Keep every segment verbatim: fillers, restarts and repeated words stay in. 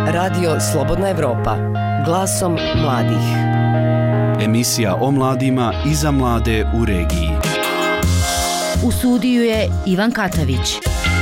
Radio Slobodna Evropa, glasom mladih. Emisija o mladima i za mlade u regiji. U studiju je Ivan Katavić.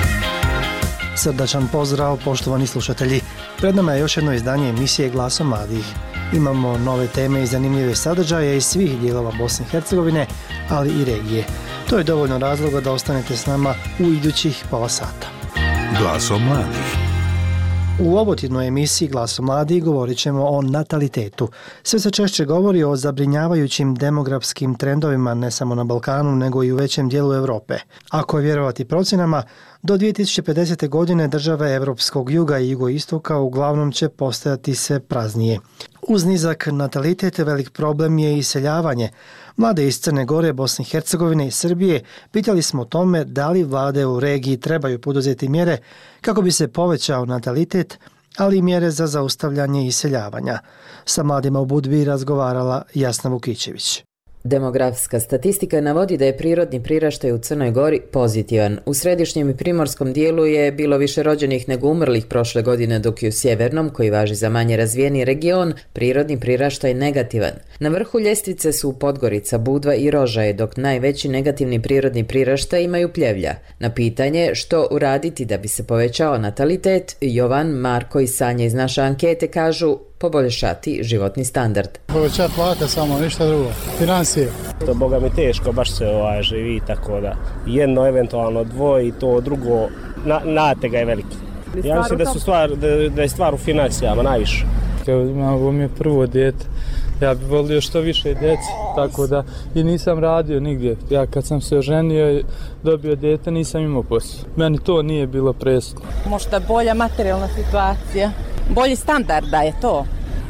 Srdačan pozdrav, poštovani slušatelji. Pred nama je još jedno izdanje emisije Glasom mladih. Imamo nove teme i zanimljive sadržaje iz svih dijelova Bosne i Hercegovine, ali i regije. To je dovoljno razloga da ostanete s nama u idućih pola sata. Glasom mladih. U ovotjednoj emisiji Glasom mladih govorit ćemo o natalitetu. Sve se češće govori o zabrinjavajućim demografskim trendovima ne samo na Balkanu, nego i u većem dijelu Europe. Ako je vjerovati procjenama, do dvije tisuće pedesete. godine države Evropskog juga i jugoistoka uglavnom će postajati sve praznije. Uz nizak natalitet velik problem je iseljavanje. Mlade iz Crne Gore, Bosne i Hercegovine i Srbije pitali smo o tome da li vlade u regiji trebaju poduzeti mjere kako bi se povećao natalitet, ali i mjere za zaustavljanje iseljavanja. Sa mladima u Budvi razgovarala Jasna Vukićević. Demografska statistika navodi da je prirodni priraštaj u Crnoj Gori pozitivan. U središnjem i primorskom dijelu je bilo više rođenih nego umrlih prošle godine, dok je u sjevernom, koji važi za manje razvijeni region, prirodni priraštaj negativan. Na vrhu ljestvice su Podgorica, Budva i Rožaje, dok najveći negativni prirodni priraštaj imaju Pljevlja. Na pitanje što uraditi da bi se povećao natalitet, Jovan, Marko i Sanja iz naše ankete kažu poboljšati životni standard. Povećati plate samo, ništa drugo. Financije. To boga mi teško, baš se ovaj živi, tako da jedno, eventualno dvoje i to drugo, na, natega je veliki. Ja mislim da, su stvar, da, da je stvar u financijama najviše. Ovo mi je prvo dijete. Ja bih volio što više djece, tako da i nisam radio nigdje. Ja kad sam se oženio i dobio dijete nisam imao posao. Meni to nije bilo presudno. Možda bolja materijalna situacija, bolji standard da je to.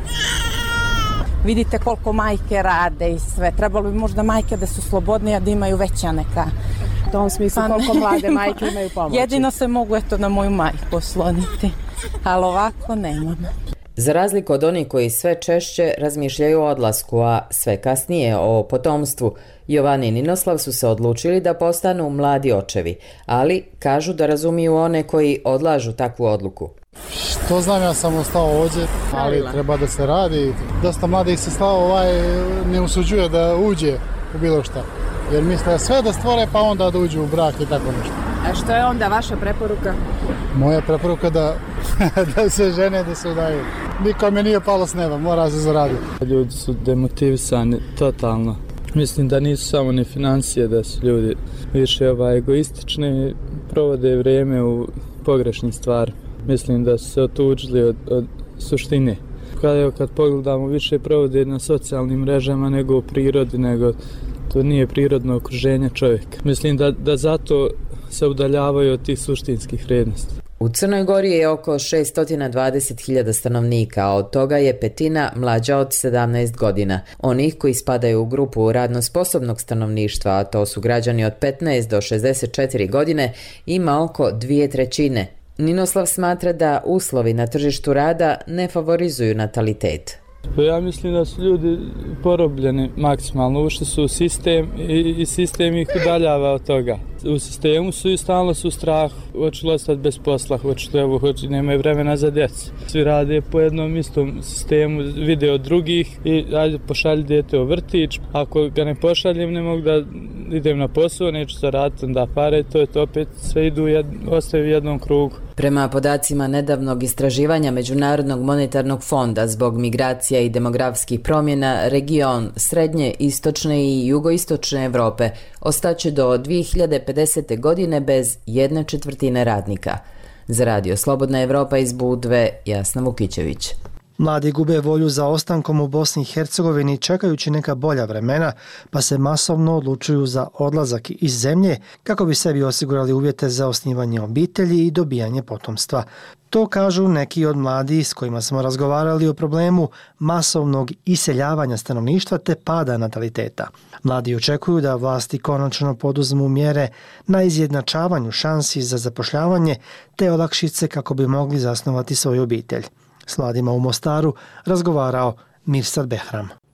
Vidite koliko majke rade i sve. Trebalo bi možda majke da su slobodnije, da imaju veća neka. U tom smislu koliko mlade majke imaju pomoći. Jedino se mogu eto na moju majku osloniti, ali ovako nemam. Za razliku od onih koji sve češće razmišljaju o odlasku, a sve kasnije o potomstvu, Jovan i Ninoslav su se odlučili da postanu mladi očevi, ali kažu da razumiju one koji odlažu takvu odluku. Što znam, ja sam ostao ovdje, ali treba da se radi. Dosta mladih se stava ovaj ne usuđuje da uđe u bilo šta, jer misle sve da stvore pa onda da uđu u brak i tako nešto. A što je onda vaša preporuka? Moja preporuka da, da se žene, da se udaju. Nikome nije palo s neba, mora se zaraditi. Ljudi su demotivisani totalno. Mislim da nisu samo ni financije, da su ljudi više ovaj, egoistični i provode vrijeme u pogrešnim stvarima. Mislim da su se otuđili od, od suštine. Kada, kad pogledamo, više provode na socijalnim mrežama nego u prirodi, nego to nije prirodno okruženje čovjeka. Mislim da, da zato se udaljavaju od tih suštinskih vrijednosti. U Crnoj Gori je oko šesto dvadeset hiljada stanovnika, a od toga je petina mlađa od sedamnaest godina. Onih koji spadaju u grupu radno sposobnog stanovništva, a to su građani od petnaest do šezdeset četiri godine, ima oko dvije trećine. Ninoslav smatra da uslovi na tržištu rada ne favorizuju natalitet. Ja mislim da su ljudi porobljeni maksimalno, ušli su u sistem i, i sistem ih udaljava od toga. U sistemu su i stalno su u strahu, hoće li ostati bez posla, hoće li ovo, hoće, nemaju vremena za djecu. Svi rade po jednom istom sistemu, vide od drugih i ajde pošalji dijete u vrtić. Ako ga ne pošaljem, ne mogu da idem na posao, neću zaraditi, onda pare, to je to opet, sve idu, jed, ostaju u jednom krugu. Prema podacima nedavnog istraživanja Međunarodnog monetarnog fonda zbog migracija i demografskih promjena, region srednje, istočne i jugoistočne Evrope ostaće do dvije hiljade pedesete. godine bez jedne četvrtine radnika. Za Radio Slobodna Evropa iz Budve, Jasna Vukićević. Mladi gube volju za ostankom u Bosni i Hercegovini čekajući neka bolja vremena, pa se masovno odlučuju za odlazak iz zemlje kako bi sebi osigurali uvjete za osnivanje obitelji i dobijanje potomstva. To kažu neki od mladih s kojima smo razgovarali o problemu masovnog iseljavanja stanovništva te pada nataliteta. Mladi očekuju da vlasti konačno poduzmu mjere na izjednačavanju šansi za zapošljavanje te olakšice kako bi mogli zasnovati svoju obitelj. S mladima u Mostaru razgovarao Mirsad Behram.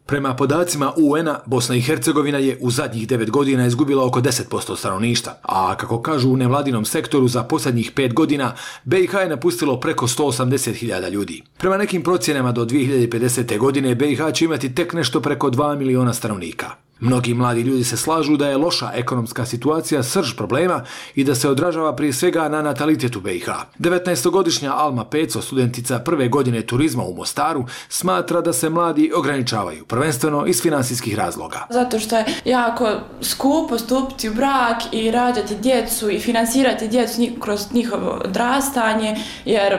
Prema podacima U N-a, Bosna i Hercegovina je u zadnjih devet godina izgubila oko deset posto stanovništva, a kako kažu u nevladinom sektoru, za posljednjih pet godina B i H je napustilo preko sto osamdeset hiljada ljudi. Prema nekim procjenama do dvije hiljade pedesete. godine B i H će imati tek nešto preko dva miliona stanovnika. Mnogi mladi ljudi se slažu da je loša ekonomska situacija srž problema i da se odražava prije svega na natalitetu B i H. devetnaestogodišnja Alma Peco, studentica prve godine turizma u Mostaru, smatra da se mladi ograničavaju, prvenstveno iz finansijskih razloga. Zato što je jako skupo stupiti u brak i rađati djecu i finansirati djecu kroz njihovo odrastanje, jer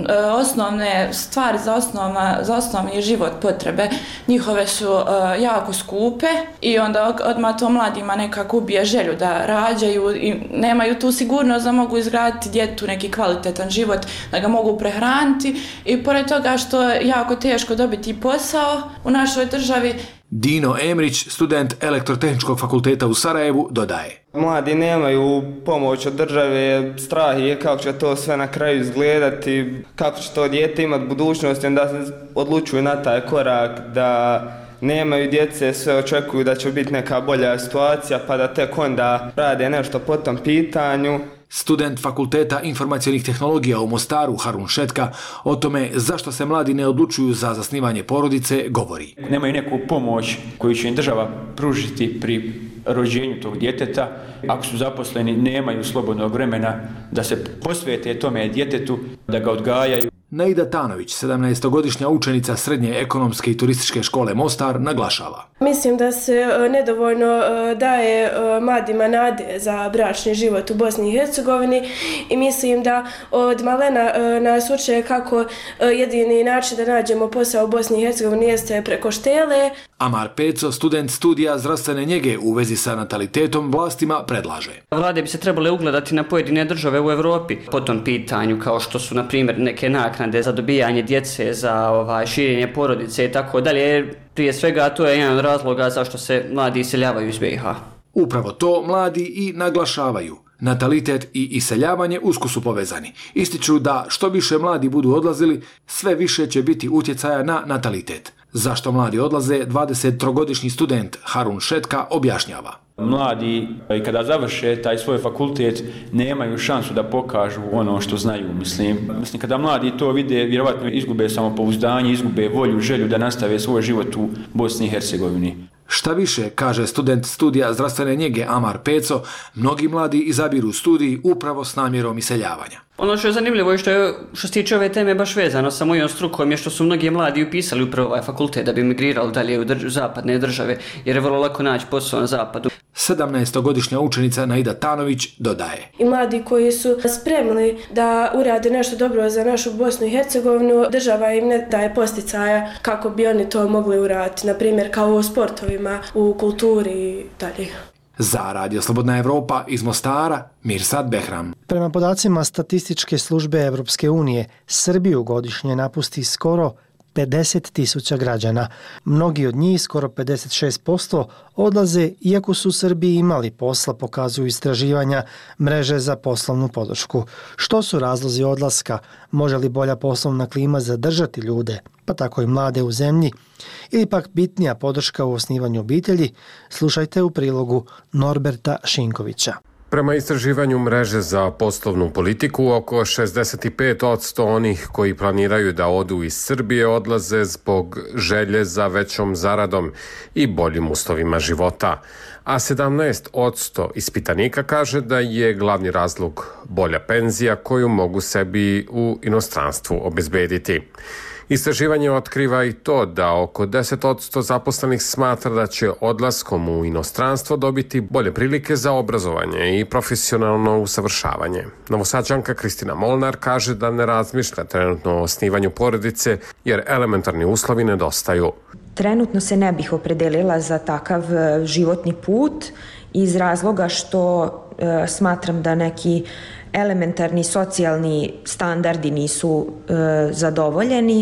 osnovne stvari za, osnovna, za osnovni život potrebe njihove su uh, jako skupe i onda odmah to mladima nekako ubije želju da rađaju i nemaju tu sigurnost da mogu izgraditi djetu neki kvalitetan život, da ga mogu prehraniti i pored toga što je jako teško dobiti posao u našoj državi. Dino Emrić, student Elektrotehničkog fakulteta u Sarajevu, dodaje: Mladi nemaju pomoć od države, strah je kako će to sve na kraju izgledati, kako će to dijete imati budućnost, onda se odlučuju na taj korak da nemaju djece, sve očekuju da će biti neka bolja situacija pa da tek onda rade nešto po tom pitanju. Student Fakulteta informacionih tehnologija u Mostaru Harun Šetka o tome zašto se mladi ne odlučuju za zasnivanje porodice govori. Nemaju neku pomoć koju će im država pružiti pri rođenju tog djeteta. Ako su zaposleni, nemaju slobodnog vremena da se posvete tome djetetu, da ga odgajaju. Naida Tanović, sedamnaestogodišnja učenica Srednje ekonomske i turističke škole Mostar, naglašava: Mislim da se nedovoljno daje mladima nade za bračni život u Bosni i Hercegovini i mislim da od malena nas uče kako jedini način da nađemo posao u Bosni i Hercegovini jeste preko štele. Amar Peco, student studija zdravstvene njege u vezi sa natalitetom, vlastima predlaže: Vlade bi se trebale ugledati na pojedine države u Evropi po tom pitanju, kao što su na primjer neke naknade za dobijanje djece, za ovaj, širenje porodice i tako dalje. Prije svega to je jedan od razloga zašto se mladi iseljavaju iz B i H. Upravo to mladi i naglašavaju. Natalitet i iseljavanje usko su povezani. Ističu da što više mladi budu odlazili, sve više će biti utjecaja na natalitet. Zašto mladi odlaze, dvadesettrogodišnji student Harun Šetka objašnjava: Mladi, i kada završe taj svoj fakultet, nemaju šansu da pokažu ono što znaju. Mislim, mislim kada mladi to vide, vjerovatno izgube samopouzdanje, izgube volju, želju da nastave svoj život u Bosni i Hercegovini. Šta više, kaže student studija zdravstvene njege Amar Peco, mnogi mladi izabiru studij upravo s namjerom iseljavanja. Ono što je zanimljivo i što, je, što se tiče ove teme baš vezano sa mojom strukom je što su mnogi mladi upisali upravo ovaj fakultet da bi migrirali dalje u drž- zapadne države, jer je vrlo lako naći posao na zapadu. sedamnaestogodišnja učenica Naida Tanović dodaje: I mladi koji su spremni da urade nešto dobro za našu Bosnu i Hercegovinu, država im ne daje posticaja kako bi oni to mogli uraditi, na primjer kao u sportovima, u kulturi i dalje. Za Radio Slobodna Evropa iz Mostara, Mirsad Behram. Prema podacima Statističke službe Evropske unije, Srbiju godišnje napusti skoro pedeset tisuća građana. Mnogi od njih, skoro pedeset šest posto, odlaze iako su u Srbiji imali posla, pokazuju istraživanja mreže za poslovnu podršku. Što su razlozi odlaska? Može li bolja poslovna klima zadržati ljude, pa tako i mlade u zemlji? Ili pak bitnija podrška u osnivanju obitelji? Slušajte u prilogu Norberta Šinkovića. Prema istraživanju mreže za poslovnu politiku, oko šezdeset pet posto onih koji planiraju da odu iz Srbije odlaze zbog želje za većom zaradom i boljim uslovima života, a sedamnaest posto ispitanika kaže da je glavni razlog bolja penzija koju mogu sebi u inostranstvu obezbediti. Istraživanje otkriva i to da oko deset posto zaposlenih smatra da će odlaskom u inostranstvo dobiti bolje prilike za obrazovanje i profesionalno usavršavanje. Novosađanka Kristina Molnar kaže da ne razmišlja trenutno o osnivanju porodice jer elementarni uslovi nedostaju. Trenutno se ne bih opredelila za takav životni put iz razloga što e, smatram da neki elementarni socijalni standardi nisu e, zadovoljeni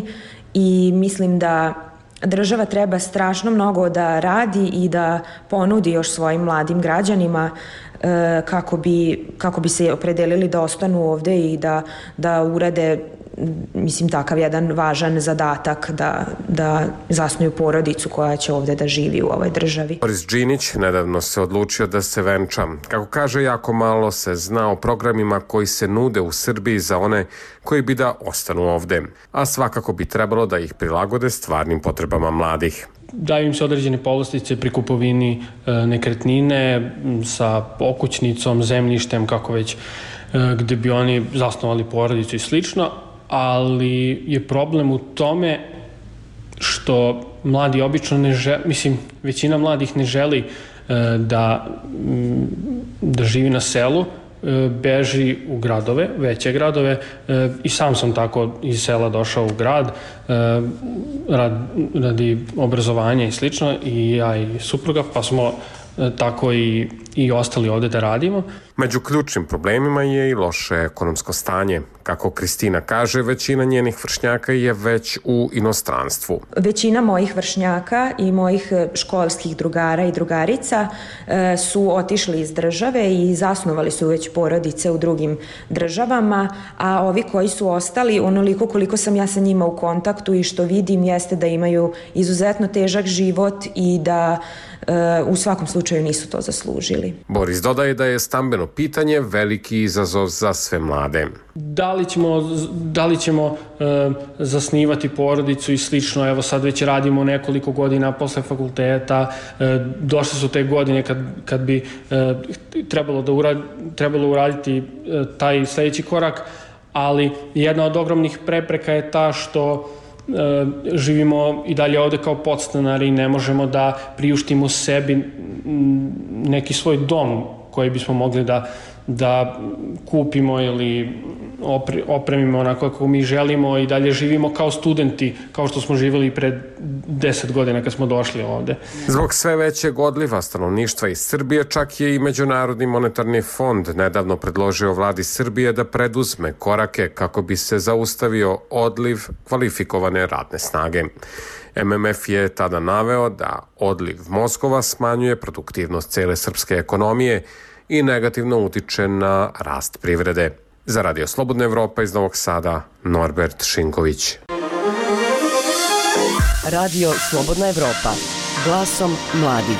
i mislim da država treba strašno mnogo da radi i da ponudi još svojim mladim građanima kako bi, kako bi se opredelili da ostanu ovde i da, da urade, mislim, takav jedan važan zadatak da, da zasnuju porodicu koja će ovde da živi u ovoj državi. Boris Đinić nedavno se odlučio da se venča. Kako kaže, jako malo se zna o programima koji se nude u Srbiji za one koji bi da ostanu ovde, a svakako bi trebalo da ih prilagode stvarnim potrebama mladih. Daju im se određene povlastice pri kupovini e, nekretnine sa okućnicom, zemljištem, kako već, e, gde bi oni zasnovali porodicu i slično, ali je problem u tome što mladi obično ne žele, mislim, većina mladih ne želi e, da, da živi na selu, e, beži u gradove, veće gradove, e, i sam sam tako iz sela došao u grad, e, rad, radi obrazovanja i slično, i ja i supruga, pa smo e, tako i, i ostali ovde da radimo. Među ključnim problemima je i loše ekonomsko stanje. Kako Kristina kaže, većina njenih vršnjaka je već u inostranstvu. Većina mojih vršnjaka i mojih školskih drugara i drugarica e, su otišli iz države i zasnovali su već porodice u drugim državama, a ovi koji su ostali, onoliko koliko sam ja sa njima u kontaktu i što vidim, jeste da imaju izuzetno težak život i da e, u svakom slučaju nisu to zaslužili. Boris dodaje da je stambeno pitanje veliki izazov za sve mlade. Da li ćemo, da li ćemo e, zasnivati porodicu i slično, evo sad već radimo nekoliko godina posle fakulteta, e, došle su te godine kad, kad bi e, trebalo, da urad, trebalo uraditi e, taj sledeći korak, ali jedna od ogromnih prepreka je ta što e, živimo i dalje ovde kao podstanari i ne možemo da priuštimo sebi neki svoj dom koji bismo mogli da, da kupimo ili opre, opremimo onako kako mi želimo i dalje živimo kao studenti, kao što smo živjeli pred deset godina kad smo došli ovde. Zbog sve većeg odliva stanovništva iz Srbije, čak je i Međunarodni monetarni fond nedavno predložio vladi Srbije da preduzme korake kako bi se zaustavio odliv kvalifikovane radne snage. M M F je tada naveo da odliv mozgova smanjuje produktivnost cele srpske ekonomije i negativno utiče na rast privrede. Za Radio Slobodna Evropa iz Novog Sada, Norbert Šinković. Radio Slobodna Evropa, glasom mladih.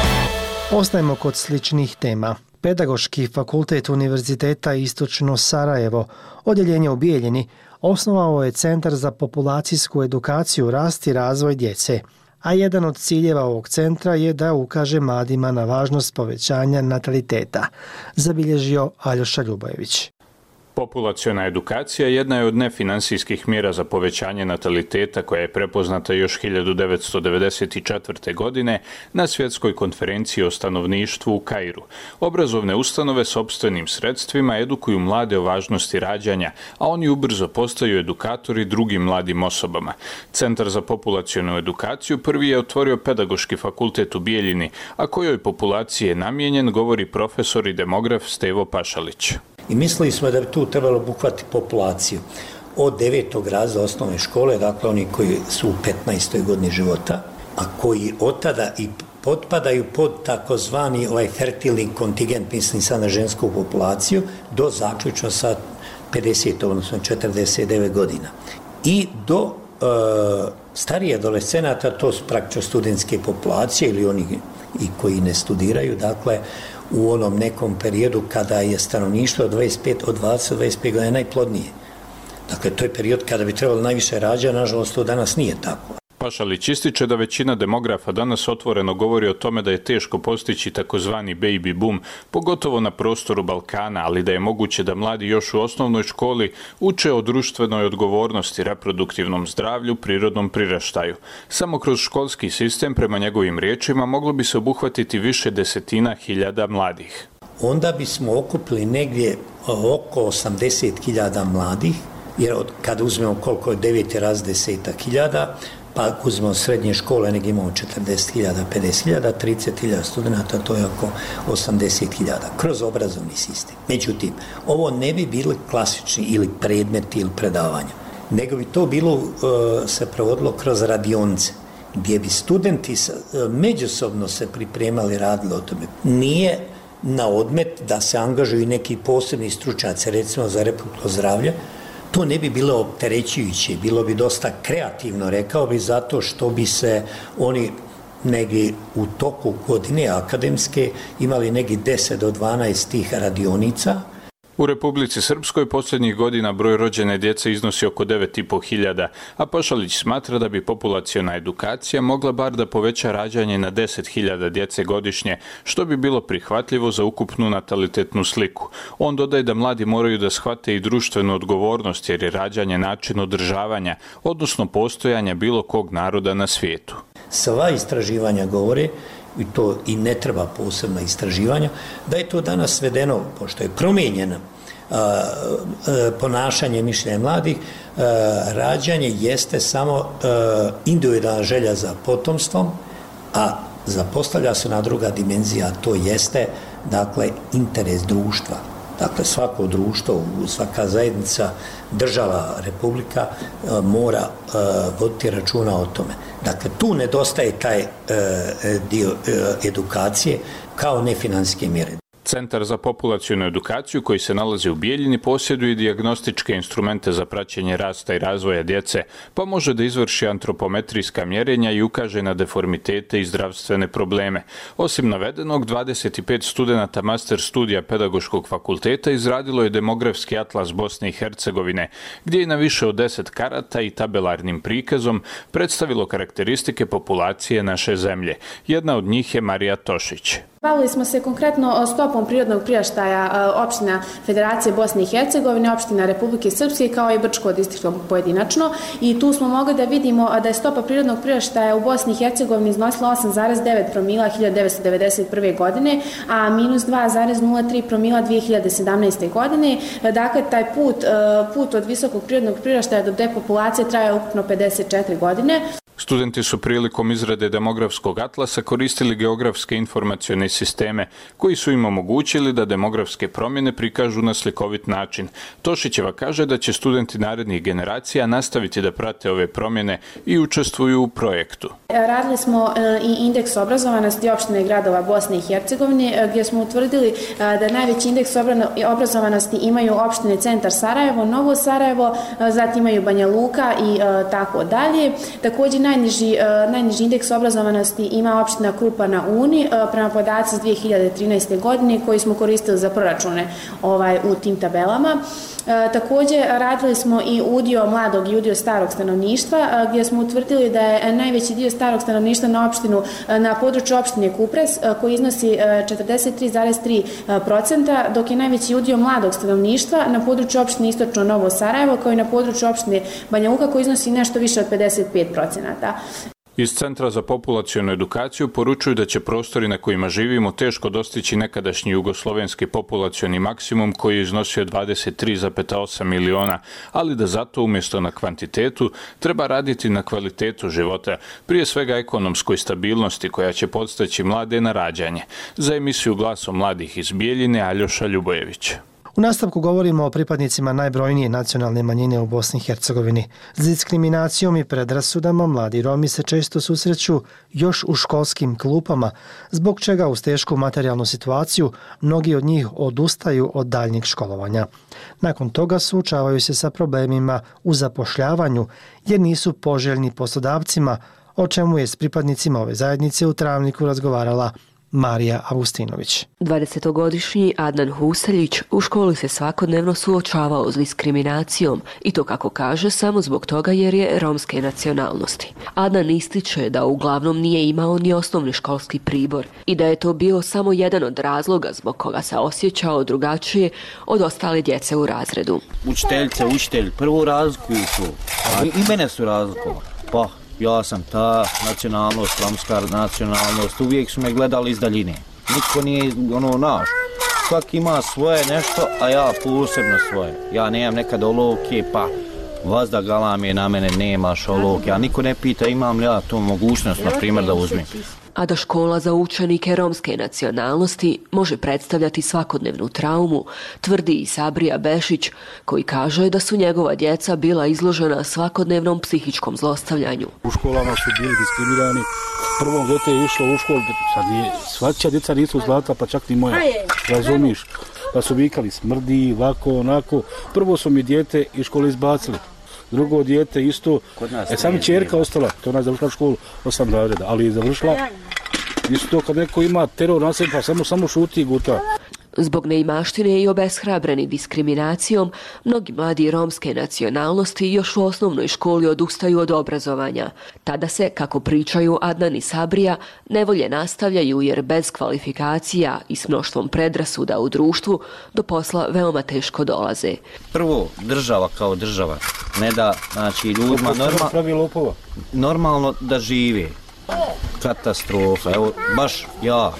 Ostajemo kod sličnih tema. Pedagoški fakultet Univerziteta Istočno Sarajevo, odjeljenje u Bijeljini, osnovao je Centar za populacijsku edukaciju, rast i razvoj djece, a jedan od ciljeva ovog centra je da ukaže mladima na važnost povećanja nataliteta, zabilježio Aljoša Ljubojević. Populaciona edukacija jedna je od nefinansijskih mjera za povećanje nataliteta koja je prepoznata još hiljadu devetsto devedeset četvrte. godine na svjetskoj konferenciji o stanovništvu u Kairu. Obrazovne ustanove sopstvenim sredstvima edukuju mlade o važnosti rađanja, a oni ubrzo postaju edukatori drugim mladim osobama. Centar za populacionu edukaciju prvi je otvorio Pedagoški fakultet u Bijeljini, a kojoj populaciji je namijenjen, govori profesor i demograf Stevo Pašalić. I mislili smo da bi tu trebalo obuhvatiti populaciju od devetog razreda osnovne škole, dakle oni koji su u petnaestoj godini života, a koji od tada i potpadaju pod takozvani ovaj fertilni kontingent, mislim sad na žensku populaciju, do zaključno sa pedeset, odnosno četrdeset devet godina. I do e, starije adolescenata, to su praktično studentske populacije ili oni i koji ne studiraju, dakle, u onom nekom periodu kada je stanovništvo od dvadeset pet, od dvadeset do dvadeset pet godina najplodnije. Dakle, to je period kada bi trebalo najviše rađa, nažalost to danas nije tako. Pašalić ističe da većina demografa danas otvoreno govori o tome da je teško postići takozvani baby boom, pogotovo na prostoru Balkana, ali da je moguće da mladi još u osnovnoj školi uče o društvenoj odgovornosti, reproduktivnom zdravlju, prirodnom priraštaju. Samo kroz školski sistem, prema njegovim riječima, moglo bi se obuhvatiti više desetina hiljada mladih. Onda bismo okupili negdje oko osamdeset hiljada mladih, jer kada uzmemo koliko je deveti raz desetak hiljada, pa uzmemo srednje škole, negdje imamo četrdeset hiljada, pedeset hiljada, trideset hiljada studenta, to je oko osamdeset hiljada, kroz obrazovni sistem. Međutim, ovo ne bi bili klasični ili predmeti ili predavanja, nego bi to bilo uh, se provodilo kroz radionice, gdje bi studenti međusobno se pripremali, radili o tome. Nije na odmet da se angažuju neki posebni stručnjaci, recimo za reproduktivno zdravlje, to ne bi bilo opterećujuće, bilo bi dosta kreativno, rekao bi, zato što bi se oni negdje u toku godine akademske imali negdje deset do dvanaest tih radionica. U Republici Srpskoj posljednjih godina broj rođene djece iznosi oko devet i po hiljada, a Pašalić smatra da bi populaciona edukacija mogla bar da poveća rađanje na deset hiljada djece godišnje, što bi bilo prihvatljivo za ukupnu natalitetnu sliku. On dodaje da mladi moraju da shvate i društvenu odgovornost, jer je rađanje način održavanja, odnosno postojanja bilo kog naroda na svijetu. Sva istraživanja govore, i to i ne treba posebna istraživanja, da je to danas svedeno, pošto je promijenjeno a, a, ponašanje mišljenja mladih, a, rađanje jeste samo a, individualna želja za potomstvom, a zapostavlja se na druga dimenzija, to jeste, dakle, interes društva. Dakle, svako društvo, svaka zajednica, država, republika mora voditi računa o tome. Dakle, tu nedostaje taj dio edukacije kao nefinanske mjere. Centar za populacionu edukaciju, koji se nalazi u Bijeljini, posjeduje dijagnostičke instrumente za praćenje rasta i razvoja djece, pa može da izvrši antropometrijska mjerenja i ukaže na deformitete i zdravstvene probleme. Osim navedenog, dvadeset pet studenata master studija Pedagoškog fakulteta izradilo je demografski atlas Bosne i Hercegovine, gdje je na više od deset karata i tabelarnim prikazom predstavilo karakteristike populacije naše zemlje. Jedna od njih je Marija Tošić. Bavili smo se konkretno stopom prirodnog priraštaja opština Federacije Bosne i Hercegovine, opština Republike Srpske kao i Brčko-distriktno pojedinačno, i tu smo mogli da vidimo da je stopa prirodnog priraštaja u Bosni i Hercegovini iznosila osam zarez devet promila hiljadu devetsto devedeset prve. godine, a minus dva zarez nula tri promila dvije hiljade sedamnaeste. godine. Dakle, taj put, put od visokog prirodnog priraštaja do depopulacije traje ukupno pedeset četiri godine. Studenti su prilikom izrade demografskog atlasa koristili geografske informacione sisteme, koji su im omogućili da demografske promjene prikažu na slikovit način. Tošićeva kaže da će studenti narednih generacija nastaviti da prate ove promjene i učestvuju u projektu. Radili smo i indeks obrazovanosti opštine i gradova Bosne i Hercegovine, gdje smo utvrdili da najveći indeks obrazovanosti imaju opštine Centar Sarajevo, Novo Sarajevo, zatim imaju Banja Luka i tako dalje. Također najniži, najniži indeks obrazovanosti ima opština Krupa na Uni, prema podaci iz dvije hiljade trinaeste. godine koji smo koristili za proračune ovaj, u tim tabelama. E, također radili smo i udio mladog i udio starog stanovništva, gdje smo utvrdili da je najveći dio starog stanovništva na opštinu, na području opštine Kupres, koji iznosi četrdeset tri zarez tri procenta, dok je najveći udio mladog stanovništva na području opštine Istočno Novo Sarajevo, kao i na području opštine Banja Luka, koji iznosi nešto više od pedeset pet procenta. Iz Centra za populacionu edukaciju poručuju da će prostori na kojima živimo teško dostići nekadašnji jugoslovenski populacioni maksimum koji je iznosio dvadeset tri zarez osam miliona, ali da zato umjesto na kvantitetu treba raditi na kvalitetu života, prije svega ekonomskoj stabilnosti koja će podstaći mlade na rađanje. Za emisiju Glasom mladih iz Bijeljine, Aljoša Ljubojević. U nastavku govorimo o pripadnicima najbrojnije nacionalne manjine u Bosni i Hercegovini. S diskriminacijom i predrasudama mladi Romi se često susreću još u školskim klupama, zbog čega uz tešku materijalnu situaciju mnogi od njih odustaju od daljnjeg školovanja. Nakon toga suočavaju se sa problemima u zapošljavanju jer nisu poželjni poslodavcima, o čemu je s pripadnicima ove zajednice u Travniku razgovarala Marija Avustinović. dvadesetogodišnji Adnan Husaljić u školi se svakodnevno suočavao s diskriminacijom i to, kako kaže, samo zbog toga jer je romske nacionalnosti. Adnan ističe da uglavnom nije imao ni osnovni školski pribor i da je to bio samo jedan od razloga zbog koga se osjećao drugačije od ostale djece u razredu. Učiteljice, učitelj, prvo razlikuju su, a i mene su razlikovali. Pa, ja sam ta nacionalnost, romska nacionalnost, uvijek su me gledali iz daljine. Niko nije ono naš. Svaki ima svoje nešto, a ja posebno svoje. Ja nemam nekad olovke, pa vazda galam je na mene, nemaš olovke, a niko ne pita imam li ja tu mogućnost, na primjer, da uzmem. a da škola za učenike romske nacionalnosti može predstavljati svakodnevnu traumu, tvrdi i Sabrija Bešić, koji kaže da su njegova djeca bila izložena svakodnevnom psihičkom zlostavljanju. U školama su bili diskriminirani. Prvo dete je išlo u školu, sad nije, svačija djeca nisu zlata, pa čak ni moja, razumiš? Pa su vikali smrdi, ovako, onako. Prvo su mi dijete iz škole izbacili. Drugo dijete isto, e sam je čerka ostala, to ona je završila školu osam razreda, ali je završila isto kad neko ima teror na sebi, pa samo, samo šuti i guta. Zbog neimaštine i obeshrabreni diskriminacijom, mnogi mladi romske nacionalnosti još u osnovnoj školi odustaju od obrazovanja. Tada se, kako pričaju Adnan i Sabrija, nevolje nastavljaju jer bez kvalifikacija i s mnoštvom predrasuda u društvu do posla veoma teško dolaze. Prvo, država kao država ne da, znači, ljudima norma, normalno da žive. Katastrofa, evo, baš ja.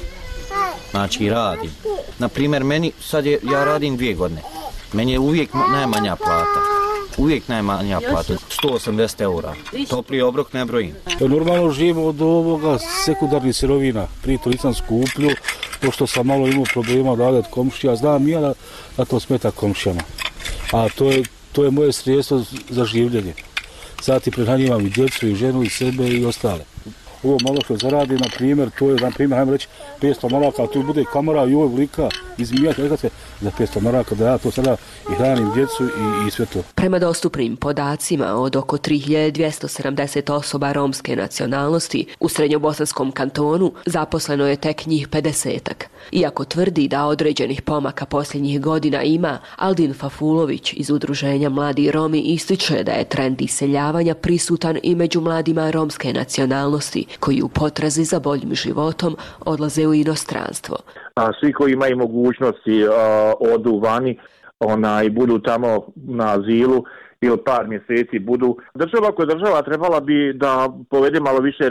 Znači radim. Naprimjer, meni sad je, ja radim dvije godine. Meni je uvijek najmanja plata. Uvijek najmanja plata. sto osamdeset eura. Topli obrok ne brojim. Normalno živimo od ovoga sekundarnih sirovina. Prije to nisam skuplju, pošto sam malo imao problema da od komšija. Znam ja da, da to smeta komšijama. A to je, to je moje sredstvo za življenje. Sad ti prehranjivam i djecu, i ženu, i sebe, i ostale. Ovo malo što zaradi, na primjer, to je, na primjer, hajmo reći, petsto maraka, tu bude kamera i ovo vlika, izmijati, rekate, za petsto maraka, da ja to sada i hranim djecu i, i sve to. Prema dostupnim podacima od oko tri hiljade dvjesto sedamdeset osoba romske nacionalnosti u Srednjobosanskom kantonu zaposleno je tek njih pedesetak. Iako tvrdi da određenih pomaka posljednjih godina ima, Aldin Fafulović iz udruženja Mladi Romi ističe da je trend iseljavanja prisutan i među mladima romske nacionalnosti, koji u potrazi za boljim životom odlaze u inostranstvo. A svi koji imaju mogućnosti a, odu vani, onaj, budu tamo na azilu ili par mjeseci budu. Država koja država trebala bi da povede malo više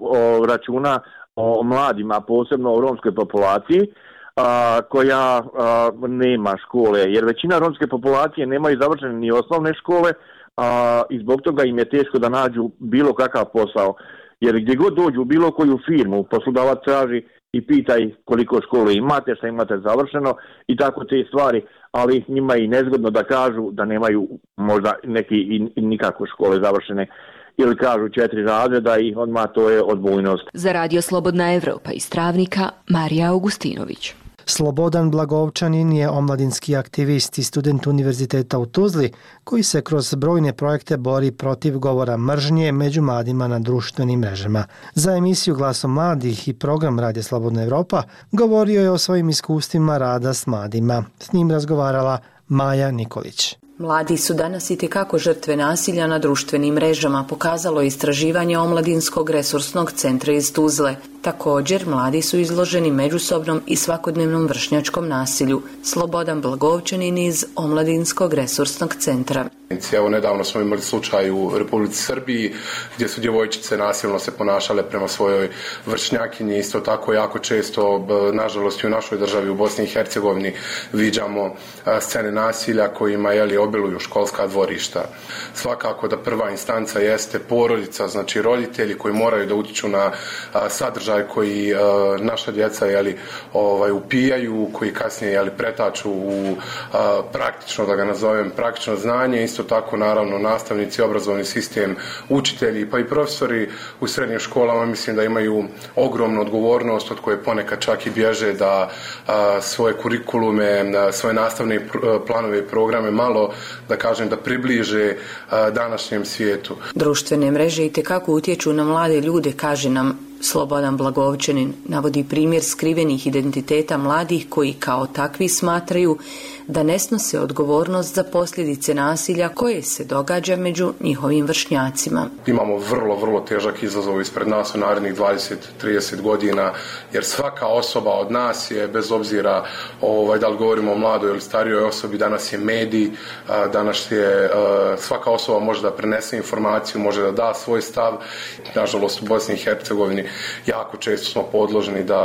računa o mladima, posebno o romskoj populaciji, a, koja a, nema škole, jer većina romske populacije nemaju završene ni osnovne škole a, i zbog toga im je teško da nađu bilo kakav posao. Jer gdje god dođu u bilo koju firmu, poslodavac traži i pitaj koliko škole imate, šta imate završeno i tako te stvari, ali njima je i nezgodno da kažu da nemaju možda neki i, i nikakve škole završene ili kažu četiri razreda i odmah to je odbojnost. Za Radio Slobodna Evropa iz Travnika, Marija Augustinović. Slobodan Blagovčanin je omladinski aktivist i student Univerziteta u Tuzli koji se kroz brojne projekte bori protiv govora mržnje među mladima na društvenim mrežama. Za emisiju Glasom mladih i program Radio Slobodna Evropa govorio je o svojim iskustvima rada s mladima. S njim razgovarala Maja Nikolić. Mladi su danas itekako žrtve nasilja na društvenim mrežama, pokazalo je istraživanje Omladinskog resursnog centra iz Tuzle. Također, mladi su izloženi međusobnom i svakodnevnom vršnjačkom nasilju. Slobodan Blagovčanin iz Omladinskog resursnog centra. Evo, nedavno smo imali slučaj u Republici Srbiji gdje su djevojčice nasilno se ponašale prema svojoj vršnjakinji. Isto tako jako često, nažalost i u našoj državi u Bosni i Hercegovini, viđamo scene nasilja kojima jeli, obiluju školska dvorišta. Svakako da prva instanca jeste porodica, znači roditelji koji moraju da utiču na sadržaj koji naša djeca jeli, ovaj, upijaju, koji kasnije jeli, pretaču u praktično, da ga nazovem, praktično znanje. Isto tako naravno nastavnici, obrazovni sistem, učitelji pa i profesori u srednjim školama mislim da imaju ogromnu odgovornost od koje ponekad čak i bježe da a, svoje kurikulume, a, svoje nastavne planove i programe malo, da kažem, da približe a, današnjem svijetu. Društvene mreže itekako utječu na mlade ljude, kaže nam Slobodan Blagovčanin. Navodi primjer skrivenih identiteta mladih koji kao takvi smatraju da ne snose odgovornost za posljedice nasilja koje se događa među njihovim vršnjacima. Imamo vrlo, vrlo težak izazov ispred nas u narednih dvadeset do trideset godina, jer svaka osoba od nas je, bez obzira ovaj, da li govorimo o mladoj ili starijoj osobi, danas je medij, danas je, svaka osoba može da prenese informaciju, može da da svoj stav. Nažalost, u Bosni i Hercegovini jako često smo podloženi da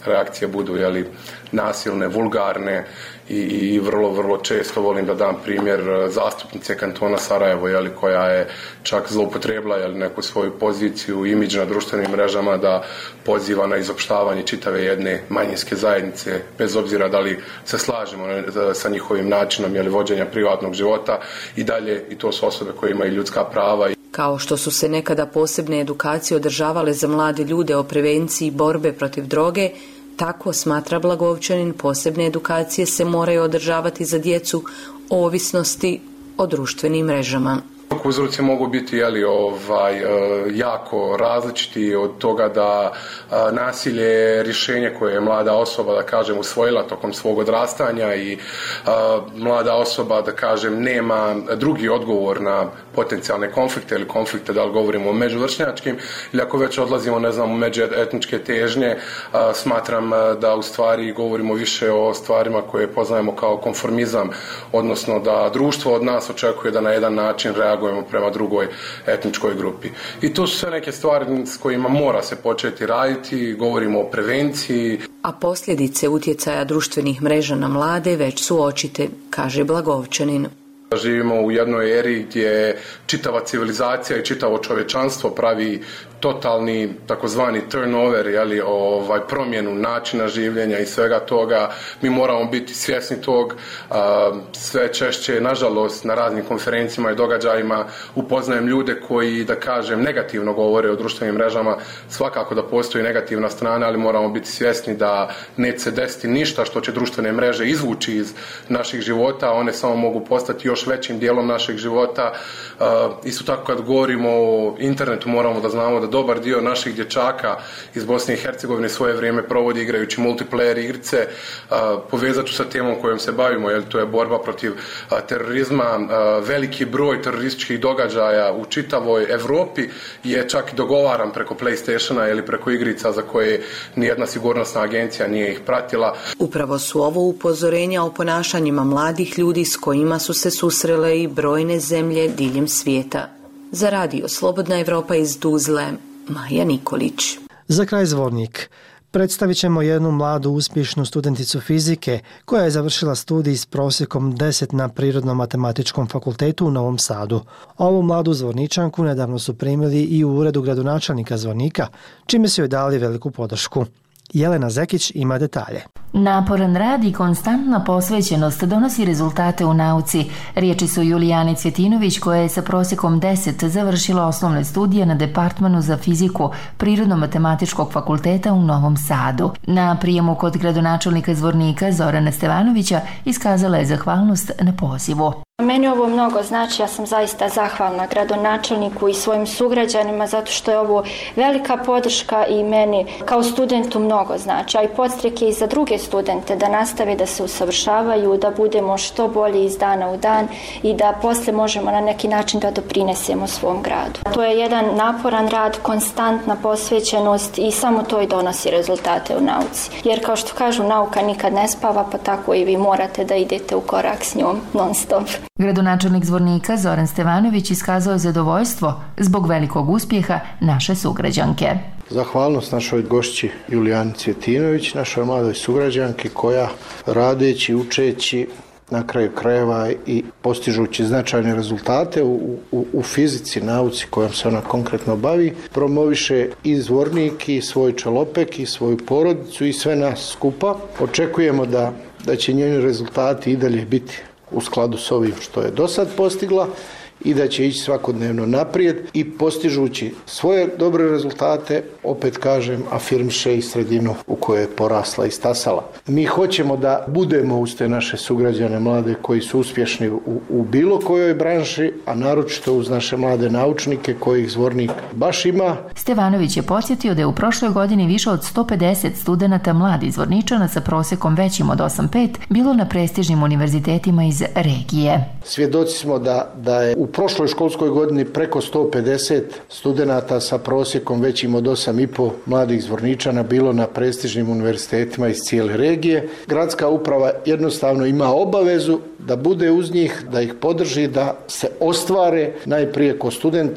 reakcije budu jeli, nasilne, vulgarne i, i vrlo, vrlo često volim da dam primjer zastupnice kantona Sarajevo, jeli, koja je čak zloupotrebila jeli, neku svoju poziciju, imidž na društvenim mrežama da poziva na izopštavanje čitave jedne manjinske zajednice, bez obzira da li se slažemo sa njihovim načinom jeli, vođenja privatnog života i dalje, i to su osobe koje imaju ljudska prava. Kao što su se nekada posebne edukacije održavale za mlade ljude o prevenciji borbe protiv droge, tako, smatra Blagovčanin, posebne edukacije se moraju održavati za djecu o ovisnosti o društvenim mrežama. Uzroci mogu biti jeli, ovaj, jako različiti od toga da nasilje je rješenje koje je mlada osoba, da kažem, usvojila tokom svog odrastanja i a, mlada osoba, da kažem, nema drugi odgovor na potencijalne konflikte ili konflikte, da li govorimo o međuvršnjačkim ili ako već odlazimo, ne znam, u međuetničke težnje, a, smatram da u stvari govorimo više o stvarima koje poznajemo kao konformizam, odnosno da društvo od nas očekuje da na jedan način reagujemo prema drugoj etničkoj grupi. I to su sve neke stvari s kojima mora se početi raditi, govorimo o prevenciji. A posljedice utjecaja društvenih mreža na mlade već su očite, kaže Blagovčanin. Živimo u jednoj eri gdje čitava civilizacija i čitavo čovječanstvo pravi totalni takozvani turnover, jeli, ovaj, promjenu načina življenja i svega toga. Mi moramo biti svjesni tog. A, sve češće, nažalost, na raznim konferencijama i događajima upoznajem ljude koji, da kažem, negativno govore o društvenim mrežama. Svakako da postoji negativna strana, ali moramo biti svjesni da neće se desiti ništa što će društvene mreže izvući iz naših života. One samo mogu postati još većim dijelom našeg života. A, isto tako kad govorimo o internetu moramo da znamo da dobar dio naših dječaka iz Bosne i Hercegovine svoje vrijeme provodi igrajući multiplayer igrice. Povezat ću sa temom kojom se bavimo, jer to je borba protiv terorizma. Veliki broj terorističkih događaja u čitavoj Evropi je čak i dogovaran preko PlayStationa ili preko igrica za koje nijedna sigurnosna agencija nije ih pratila. Upravo su ovo upozorenja o ponašanjima mladih ljudi s kojima su se susrele i brojne zemlje diljem svijeta. Za radio Slobodna Evropa iz Tuzle, Maja Nikolić. Za kraj Zvornik. Predstavit ćemo jednu mladu uspješnu studenticu fizike koja je završila studij s prosjekom deset na Prirodno-matematičkom fakultetu u Novom Sadu. Ovu mladu Zvorničanku nedavno su primili i u uredu gradonačelnika Zvornika, čime su joj dali veliku podršku. Jelena Zekić ima detalje. Naporan rad i konstantna posvećenost donosi rezultate u nauci. Riječi su Julijani Cvjetinović koja je sa prosjekom deset završila osnovne studije na Departmanu za fiziku Prirodno-matematičkog fakulteta u Novom Sadu. Na prijemu kod gradonačelnika Zvornika Zorana Stevanovića iskazala je zahvalnost na pozivu. Meni ovo mnogo znači, ja sam zaista zahvalna gradonačelniku i svojim sugrađanima zato što je ovo velika podrška i meni kao studentu mnogo znači, a i podstrek je i za druge studente da nastave da se usavršavaju, da budemo što bolji iz dana u dan i da posle možemo na neki način da doprinesemo svom gradu. To je jedan naporan rad, konstantna posvećenost i samo to i donosi rezultate u nauci. Jer kao što kažu, nauka nikad ne spava, pa tako i vi morate da idete u korak s njom non stop. Gradonačelnik Zvornika Zoran Stevanović iskazao je zadovoljstvo zbog velikog uspjeha naše sugrađanke. Zahvalnost našoj gošći Julijani Cvjetinović, našoj mladoj sugrađanki koja radeći, učeći, na kraju krajeva i postižući značajne rezultate u, u, u fizici, nauci kojom se ona konkretno bavi, promoviše i Zvornik i svoj Čelopek i svoju porodicu i sve nas skupa. Očekujemo da, da će njeni rezultati i dalje biti u skladu s ovim što je do sad postigla i da će ići svakodnevno naprijed i postižući svoje dobre rezultate, opet kažem, afirmiše i sredinu u kojoj je porasla i stasala. Mi hoćemo da budemo uz te naše sugrađane mlade koji su uspješni u, u bilo kojoj branši, a naročito uz naše mlade naučnike kojih Zvornik baš ima. Stevanović je podsjetio da je u prošloj godini više od sto pedeset studenata mladih Zvorničana sa prosjekom većim od osam zarez pet bilo na prestižnim univerzitetima iz regije. Svjedoci smo da, da je u prošloj školskoj godini preko sto pedeset studenata sa prosjekom većim od osam zarez pet mladih Zvorničana bilo na prestižnim univerzitetima iz cijele regije. Gradska uprava jednostavno ima obavezu da bude uz njih, da ih podrži, da se ostvare najprije ko studenti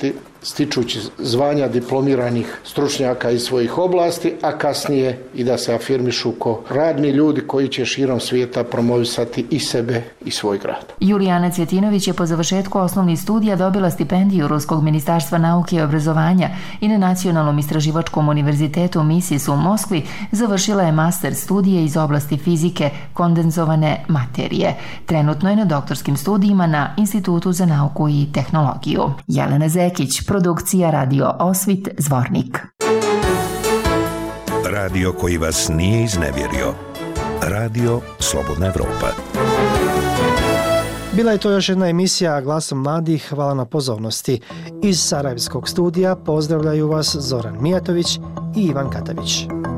stičući zvanja diplomiranih stručnjaka iz svojih oblasti, a kasnije i da se afirmišu ko radni ljudi koji će širom svijeta promovisati i sebe i svoj grad. Julijana Cvjetinović je po završetku osnovnih studija dobila stipendiju Ruskog ministarstva nauke i obrazovanja i na Nacionalnom istraživačkom univerzitetu Misis u Moskvi završila je master studije iz oblasti fizike kondenzovane materije. Trenutno je na doktorskim studijima na Institutu za nauku i tehnologiju. Jelena Zekić, produkcija Radio Osvit, Zvornik. Radio koji vas nije iznevjerio. Radio Slobodna Evropa. Bila je to još jedna emisija Glasom mladih. Hvala na pozornosti. Iz Sarajevskog studija pozdravljaju vas Zoran Mijatović i Ivan Katavić.